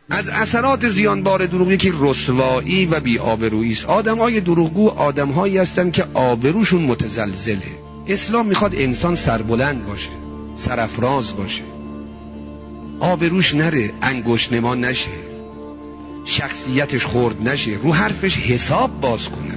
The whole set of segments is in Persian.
از اثرات زیانبار دروغ یکی رسوایی و بی‌آبرویی است. آدم‌های دروغگو آدم‌هایی هستند که آبروشون متزلزله. اسلام میخواد انسان سربلند باشه، سرافراز باشه، آبروش نره، انگشت نما نشه، شخصیتش خرد نشه، رو حرفش حساب باز کنه.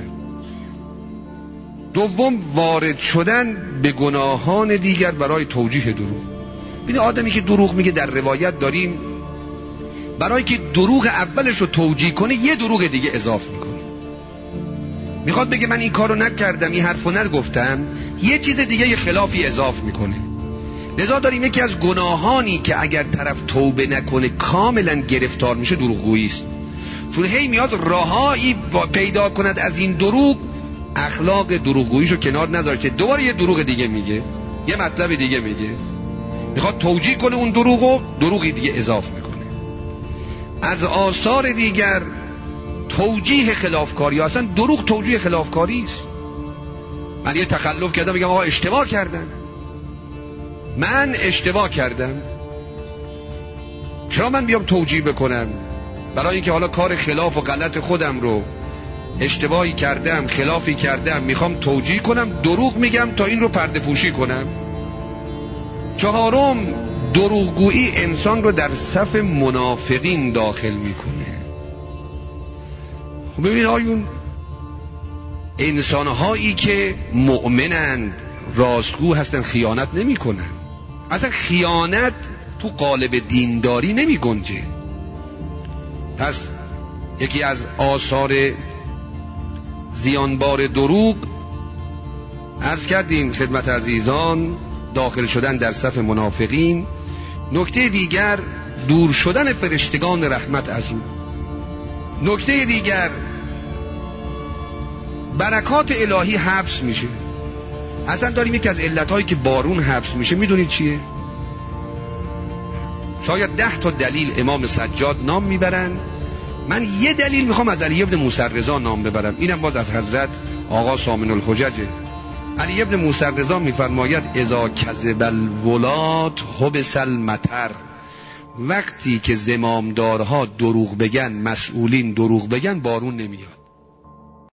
دوم، وارد شدن به گناهان دیگر برای توجیه دروغ. ببین آدمی که دروغ میگه در روایت داریم برای که دروغ اولش رو توجیه کنه یه دروغ دیگه اضافه میکنه. میخواد بگه من این کارو نکردم، این حرفو نگفتم، یه چیز دیگه یه خلافی اضافه میکنه. لذا داریم یکی از گناهانی که اگر طرف توبه نکنه کاملا گرفتار میشه دروغگویی است. چون هی میاد راهایی پیدا کند از این دروغ، اخلاق دروغگوییشو کنار نداره که دوباره یه دروغ دیگه میگه، یه مطلب دیگه میگه، میخواد توجیه کنه اون دروغو، دروغی دیگه اضافه میکنه. از آثار دیگر توجیه خلافکاری. اصلا دروغ توجیه خلافکاری است. من یه تخلف کردم میگم آقا اشتباه کردم، من اشتباه کردم، چرا من بیام توجیه بکنم؟ برای اینکه حالا کار خلاف و غلط خودم رو اشتباهی کردم، خلافی کردم، میخوام توجیه کنم، دروغ میگم تا این رو پرده پوشی کنم. چهارم، دروغگویی انسان رو در صف منافقین داخل میکنه. خب ببینید آیون انسانهایی که مؤمنند، راستگو هستن، خیانت نمی کنن. اصلا خیانت تو قالب دینداری نمی گنجه. پس یکی از آثار زیانبار دروغ عرض کردیم خدمت عزیزان داخل شدن در صف منافقین. نکته دیگر دور شدن فرشتگان رحمت از او. نکته دیگر برکات الهی حبس میشه. اصلا داریم یکی از علتهایی که بارون حبس میشه میدونید چیه؟ شاید 10 تا دلیل امام سجاد نام میبرن، من یه دلیل میخوام از علی ابن موسی رضا نام ببرم، اینم باز از حضرت آقا سامن الحججه. علی ابن موسی رضا میفرماید اذا کذب الولات حبس المطر، وقتی که زمامدارها دروغ بگن، مسئولین دروغ بگن، بارون نمیاد.